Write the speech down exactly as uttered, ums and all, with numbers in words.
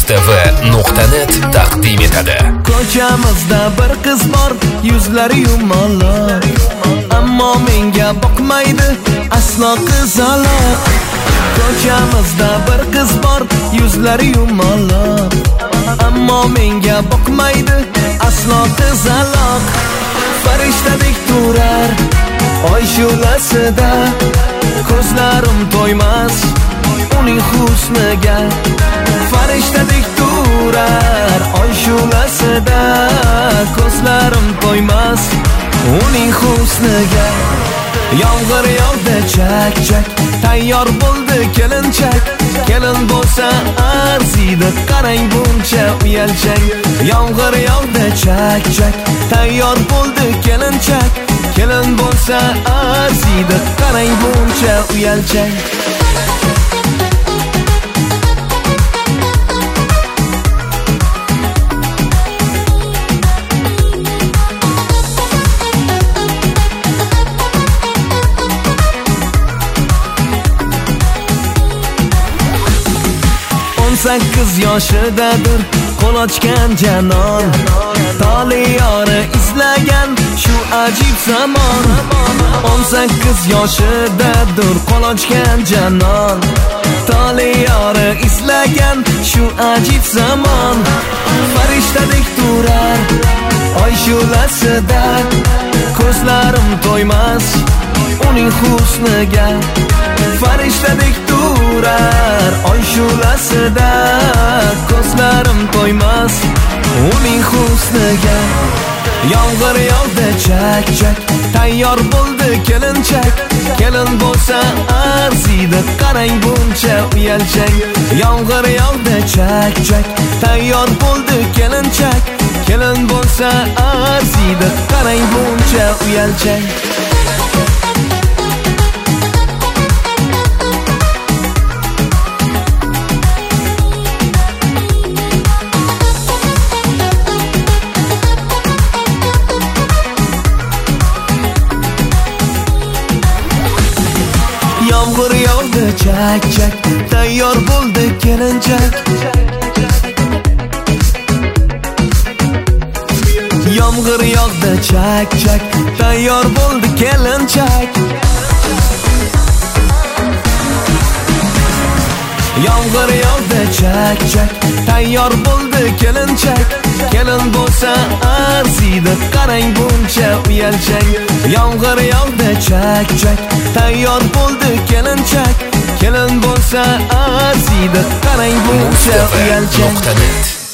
mustv nuqta net taqdim etadi. Ko'chamizda bir qiz bor, yuzlari yumaloq, ammo menga boqmaydi aslo qizaloq. Ko'chamizda bir qiz bor, yuzlari yumaloq, ammo menga boqmaydi aslo qizaloq. Farishtadek turar oy shulasida, ko'zlarim to'ymas uning husniga. Farishtadek turar oy shulasida, ko'zlarim to'ymas uning husniga. Yomg'ir yog'di chak chak, tayyor bo'ldi kelinchak. Kelin bo'lsa arziydi, qarang buncha uyalchang. Yomg'ir yog'di chak chak, tayyor bo'ldi kelinchak. Kelin bo'lsa arziydi, qarang buncha uyalchang. o'n sakkiz yoshidadir qo'l ochgan janon, toli yori izlagan shu ajib zamon. o'n sakkiz yoshidadir qo'l ochgan janon, toli yori izlagan shu ajib zamon. Farishtadek turar oy shulasida, ko'zlarim to'ymas uning husniga. Farishtadek turar oy shulasida, ko'zlarim to'ymas uning husniga. Yomg'ir yog'di chak chak, tayyor bo'ldi kelinchak. Kelin bo'lsa arziydi, qarang buncha uyalchang. Yomg'ir yog'di chak chak, tayyor bo'ldi kelinchak. Kelin bo'lsa arziydi, qarang buncha uyalchang. Yomg'ir yog'di chak chak, tayyor bo'ldi kelinchak. Yomg'ir yog'di chak chak, tayyor bo'ldi kelinchak. Yomg'ir yog'di chak chak, tayyor bo'ldi kelinchak. Kelin bo'lsa arziydi, qarang buncha uyalchang. Yomg'ir yog'di chak chak, tayyor bo'ldi kelinchak. Kelin bo'lsa arziydi, qarang buncha uyalchang.